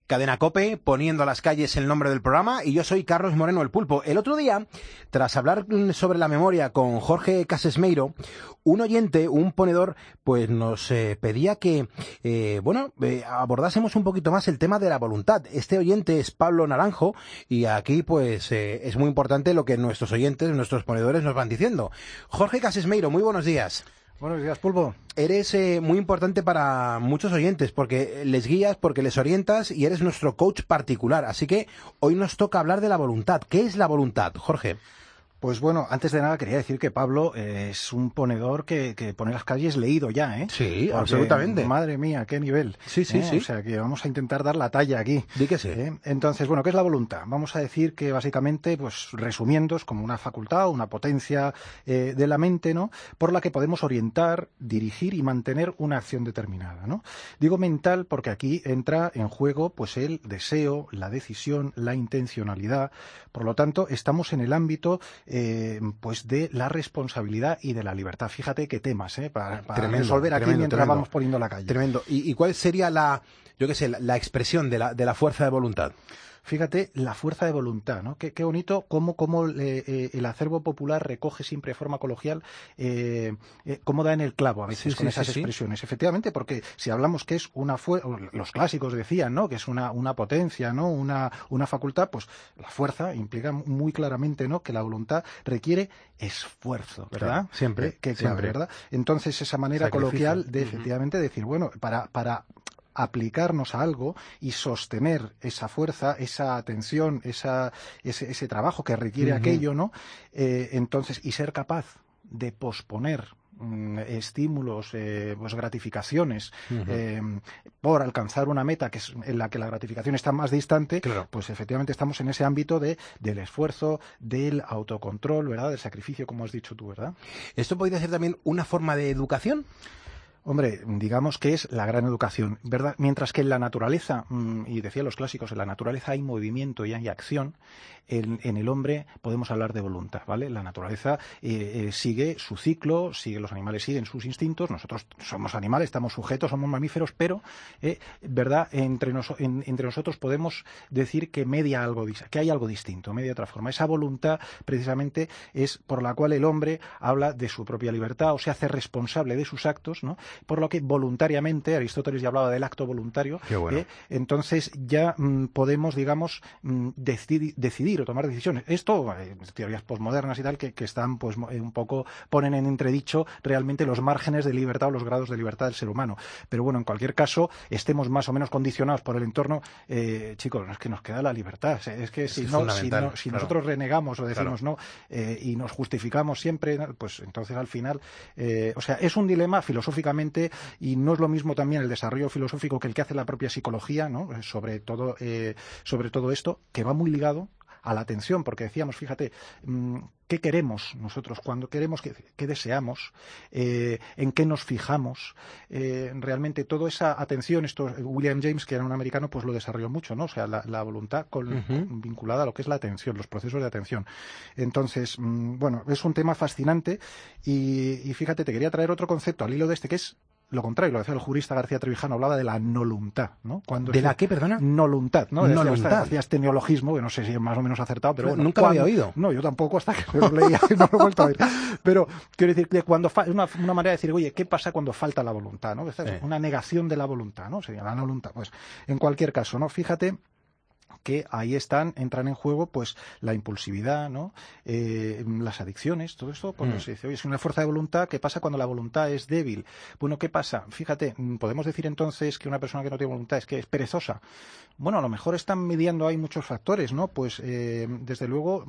Cadena COPE, poniendo a las calles el nombre del programa, y yo soy Carlos Moreno, el Pulpo. El otro día, tras hablar sobre la memoria con Jorge Casesmeiro, un oyente, un ponedor, pues nos pedía que, abordásemos un poquito más el tema de la voluntad. Este oyente es Pablo Naranjo, y aquí, pues, es muy importante lo que nuestros oyentes, nuestros ponedores nos van diciendo. Jorge Casesmeiro, muy buenos días. Buenos días, Pulpo. Eres muy importante para muchos oyentes porque les guías, porque les orientas y eres nuestro coach particular. Así que hoy nos toca hablar de la voluntad. ¿Qué es la voluntad, Jorge? Pues bueno, antes de nada quería decir que Pablo es un ponedor que pone las calles leído ya, ¿eh? Sí, porque, absolutamente. Madre mía, qué nivel. Sí. O sea, que vamos a intentar dar la talla aquí. Di que sí. Entonces, bueno, ¿qué es la voluntad? Vamos a decir que básicamente, pues resumiendo, es como una facultad, una potencia de la mente, ¿no? Por la que podemos orientar, dirigir y mantener una acción determinada, ¿no? Digo mental porque aquí entra en juego, pues el deseo, la decisión, la intencionalidad. Por lo tanto, estamos en el ámbito pues de la responsabilidad y de la libertad. Fíjate qué temas, para resolver aquí mientras vamos poniendo la calle. Tremendo. ¿Y cuál sería la expresión de la fuerza de voluntad? Fíjate la fuerza de voluntad, ¿no? Qué bonito cómo el acervo popular recoge siempre de forma coloquial cómo da en el clavo a veces con esas expresiones. Efectivamente, porque si hablamos que es una fuerza, los clásicos decían, ¿no? Que es una potencia, ¿no? Una facultad, pues la fuerza implica muy claramente, ¿no? Que la voluntad requiere esfuerzo, ¿verdad? Claro, siempre. Siempre, ¿verdad? Entonces esa manera coloquial de efectivamente decir, bueno, para aplicarnos a algo y sostener esa fuerza, esa atención, ese trabajo que requiere aquello, ¿no? Entonces, y ser capaz de posponer estímulos, pues gratificaciones por alcanzar una meta que es en la que la gratificación está más distante, claro. Pues efectivamente estamos en ese ámbito del esfuerzo, del autocontrol, ¿verdad? Del sacrificio, como has dicho tú, ¿verdad? ¿Esto podría ser también una forma de educación? Hombre, digamos que es la gran educación, ¿verdad? Mientras que en la naturaleza, y decían los clásicos, en la naturaleza hay movimiento y hay acción, en el hombre podemos hablar de voluntad, ¿vale? La naturaleza sigue su ciclo, los animales siguen sus instintos, nosotros somos animales, estamos sujetos, somos mamíferos, pero, ¿verdad? Entre nosotros podemos decir que que hay algo distinto, media otra forma. Esa voluntad, precisamente, es por la cual el hombre habla de su propia libertad o se hace responsable de sus actos, ¿no? Por lo que voluntariamente, Aristóteles ya hablaba del acto voluntario, bueno. Entonces ya podemos, digamos, decidir o tomar decisiones. Esto, teorías posmodernas y tal, que están, pues, un poco, ponen en entredicho realmente los márgenes de libertad o los grados de libertad del ser humano. Pero bueno, en cualquier caso, estemos más o menos condicionados por el entorno, chicos, es que nos queda la libertad. Es que si nosotros renegamos o decimos no, y nos justificamos siempre, pues entonces al final, o sea, es un dilema filosóficamente, y no es lo mismo también el desarrollo filosófico que el que hace la propia psicología, ¿no? Sobre todo esto, que va muy ligado a la atención, porque decíamos, fíjate, ¿qué queremos nosotros? Cuando queremos, ¿qué deseamos? ¿En qué nos fijamos? Realmente toda esa atención, William James, que era un americano, pues lo desarrolló mucho, ¿no? O sea, la voluntad vinculada a lo que es la atención, los procesos de atención. Entonces, bueno, es un tema fascinante y fíjate, te quería traer otro concepto al hilo de este, que es lo contrario, lo decía el jurista García Trevijano, hablaba de la noluntad, ¿no? ¿De la qué, perdona? Noluntad, ¿no? Noluntad. Hacía este neologismo, que no sé si es más o menos acertado, pero bueno. Nunca lo había oído. No, yo tampoco, hasta que lo leía y no lo he vuelto a oír. Pero quiero decir que cuando es una manera de decir, oye, ¿qué pasa cuando falta la voluntad, ¿no? Esta es una negación de la voluntad, ¿no? Sería la noluntad. Pues, en cualquier caso, ¿no? Fíjate que ahí entran en juego, pues, la impulsividad, ¿no? Las adicciones, todo esto, cuando se dice, oye, es una fuerza de voluntad, ¿qué pasa cuando la voluntad es débil? Bueno, ¿qué pasa? Fíjate, podemos decir entonces que una persona que no tiene voluntad es perezosa. Bueno, a lo mejor están midiendo ahí muchos factores, ¿no? Pues, desde luego,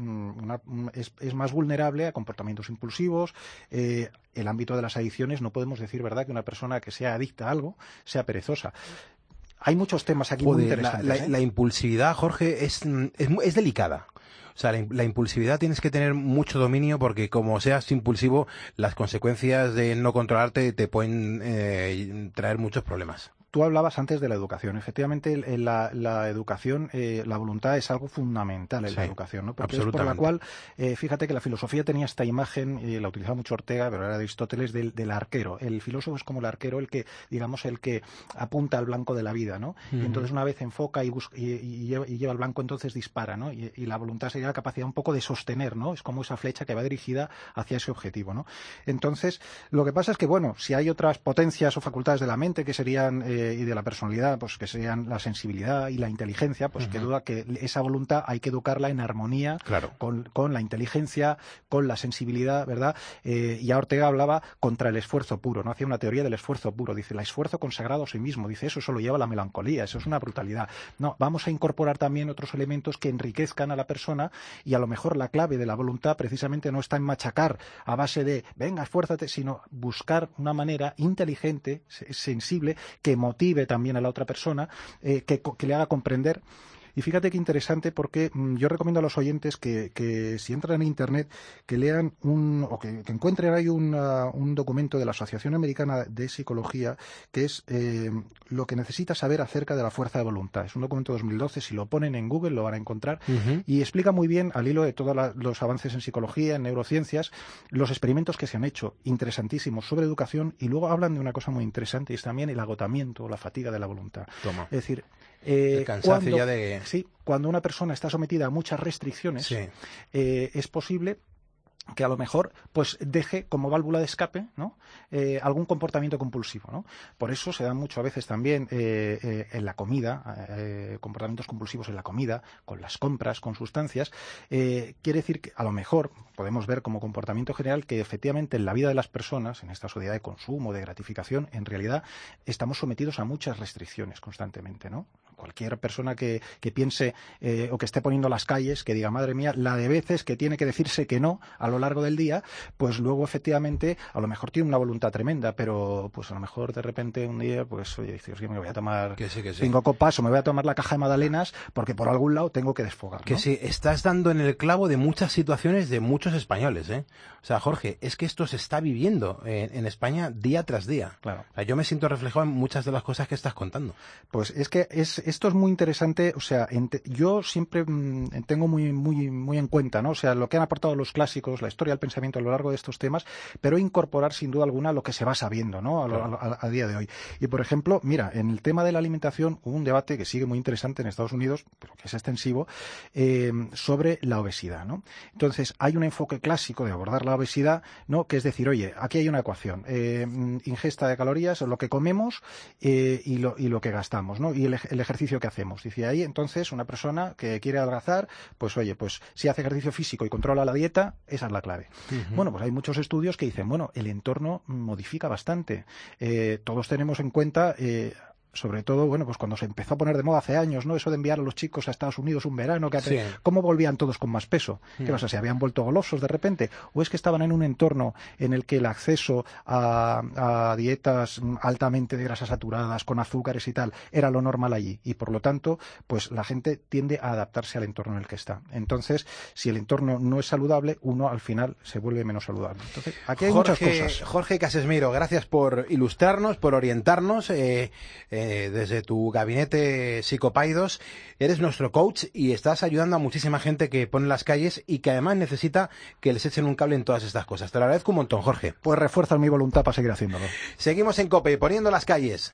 es más vulnerable a comportamientos impulsivos. El ámbito de las adicciones, no podemos decir, ¿verdad?, que una persona que sea adicta a algo sea perezosa. Hay muchos temas aquí muy interesantes. La impulsividad, Jorge, es delicada. O sea, la impulsividad tienes que tener mucho dominio porque como seas impulsivo, las consecuencias de no controlarte te pueden traer muchos problemas. Tú hablabas antes de la educación. Efectivamente, la educación, la voluntad es algo fundamental en la educación, ¿no? Porque es por la cual, fíjate que la filosofía tenía esta imagen, y la utilizaba mucho Ortega, pero era de Aristóteles, del arquero. El filósofo es como el arquero, el que apunta al blanco de la vida, ¿no? Y entonces una vez enfoca y lleva el blanco, entonces dispara, ¿no? Y la voluntad sería la capacidad un poco de sostener, ¿no? Es como esa flecha que va dirigida hacia ese objetivo, ¿no? Entonces, lo que pasa es que, bueno, si hay otras potencias o facultades de la mente que serían, y de la personalidad, pues que serían la sensibilidad y la inteligencia, pues que duda que esa voluntad hay que educarla en armonía con la inteligencia, con la sensibilidad, ¿verdad? Ya Ortega hablaba contra el esfuerzo puro, ¿no? Hacía una teoría del esfuerzo puro. Dice, el esfuerzo consagrado a sí mismo. Dice, eso solo lleva a la melancolía, eso es una brutalidad. No, vamos a incorporar también otros elementos que enriquezcan a la persona, y a lo mejor la clave de la voluntad precisamente no está en machacar a base de, venga, esfuérzate, sino buscar una manera inteligente, sensible, que motive también a la otra persona, que le haga comprender. Y fíjate qué interesante, porque yo recomiendo a los oyentes que si entran en Internet, que lean o que encuentren ahí un documento de la Asociación Americana de Psicología, que es lo que necesita saber acerca de la fuerza de voluntad. Es un documento de 2012, si lo ponen en Google lo van a encontrar, y explica muy bien, al hilo de todos los avances en psicología, en neurociencias, los experimentos que se han hecho, interesantísimos, sobre educación, y luego hablan de una cosa muy interesante, y es también el agotamiento o la fatiga de la voluntad. Toma. Es decir, el cansancio ya de... Sí, cuando una persona está sometida a muchas restricciones, es posible que a lo mejor pues deje como válvula de escape, ¿no? Algún comportamiento compulsivo, ¿no? Por eso se dan mucho a veces también en la comida, comportamientos compulsivos en la comida, con las compras, con sustancias. Quiere decir que a lo mejor podemos ver como comportamiento general que efectivamente en la vida de las personas, en esta sociedad de consumo, de gratificación, en realidad estamos sometidos a muchas restricciones constantemente, ¿no? Cualquier persona que piense o que esté poniendo las calles, que diga, madre mía, la de veces que tiene que decirse que no a lo largo del día, pues luego efectivamente a lo mejor tiene una voluntad tremenda, pero pues a lo mejor de repente un día, pues oye, dices, sí, me voy a tomar 5 copas o me voy a tomar la caja de magdalenas porque por algún lado tengo que desfogar, ¿no? Que sí, estás dando en el clavo de muchas situaciones de muchos españoles, ¿eh? O sea, Jorge, es que esto se está viviendo en España día tras día. Claro. O sea, yo me siento reflejado en muchas de las cosas que estás contando. Pues es que esto es muy interesante, o sea, yo siempre tengo muy en cuenta, ¿no? O sea, lo que han aportado los clásicos, la historia del pensamiento a lo largo de estos temas, pero incorporar sin duda alguna lo que se va sabiendo, ¿no? A día de hoy. Y por ejemplo, mira, en el tema de la alimentación hubo un debate que sigue muy interesante en Estados Unidos, pero que es extensivo, sobre la obesidad, ¿no? Entonces, hay un enfoque clásico de abordar la obesidad, ¿no? Que es decir, oye, aquí hay una ecuación, ingesta de calorías, lo que comemos y lo que gastamos, ¿no? Y el ejercicio que hacemos. Dice ahí, entonces, una persona que quiere adelgazar, pues oye, pues si hace ejercicio físico y controla la dieta, esa es la clave. Bueno, pues hay muchos estudios que dicen, bueno, el entorno modifica bastante. Todos tenemos en cuenta... sobre todo, bueno, pues cuando se empezó a poner de moda hace años, ¿no? Eso de enviar a los chicos a Estados Unidos un verano, ¿cómo volvían todos con más peso? ¿Qué pasa? ¿Se habían vuelto golosos de repente? ¿O es que estaban en un entorno en el que el acceso a dietas altamente de grasas saturadas, con azúcares y tal, era lo normal allí? Y por lo tanto, pues la gente tiende a adaptarse al entorno en el que está. Entonces, si el entorno no es saludable, uno al final se vuelve menos saludable. Entonces, aquí hay muchas cosas. Jorge Casesmeiro, gracias por ilustrarnos, por orientarnos, desde tu gabinete Psicopaidos. Eres nuestro coach y estás ayudando a muchísima gente que pone las calles y que además necesita que les echen un cable en todas estas cosas. Te lo agradezco un montón, Jorge. Pues refuerzas mi voluntad para seguir haciéndolo. Seguimos en COPE, poniendo las calles.